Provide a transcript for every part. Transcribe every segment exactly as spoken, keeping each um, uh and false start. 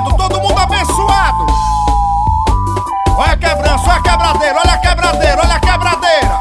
abençoado, todo mundo abençoado. Olha a quebrança, olha a quebradeira, olha a quebradeira, olha a quebradeira.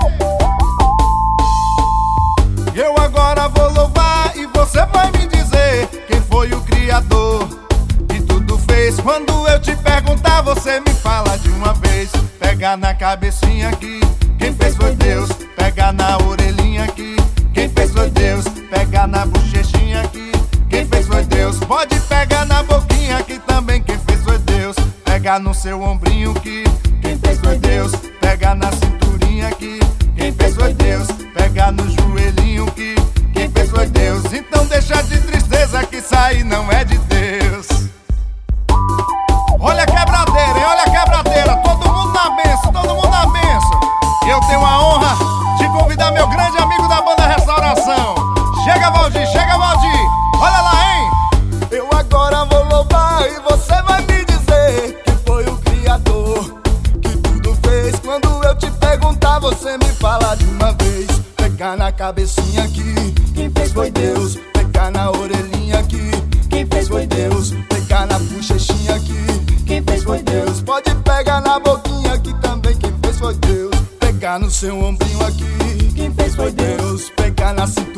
Eu agora vou louvar e você vai me dizer quem foi o Criador que tudo fez. Quando eu te perguntar, você me fala de uma vez. Pega na cabecinha aqui, quem fez foi Deus. Pega na orelhinha aqui, quem fez foi Deus. Pega na bochechinha aqui, quem fez foi Deus. Pode pegar na boquinha aqui também, quem fez foi Deus. Pega no seu ombrinho aqui, quem fez foi Deus. Pega na cinturinha aqui, quem fez foi Deus. Pega no joelhinho aqui, quem fez foi Deus. Então deixa de tristeza que isso aí não é de Deus. Olha a quebradeira, hein? Olha a quebradeira. Todo mundo na benção, todo mundo na benção. Eu tenho a honra de convidar meu grande amigo da banda Restauração. Chega, Valdir, chega, Valdir. Olha lá, hein? Eu agora vou louvar e você vai me dizer que foi o Criador que tudo fez. Quando eu te perguntar, você me fala de uma vez. Pegar na cabecinha aqui, quem fez foi Deus. Pegar na orelhinha aqui, quem fez foi Deus. Pegar na bochechinha aqui, quem fez foi Deus. Pode pegar na boquinha aqui também, quem fez foi Deus. Pegar no seu ombrinho aqui, quem fez foi Deus. Pegar na cintura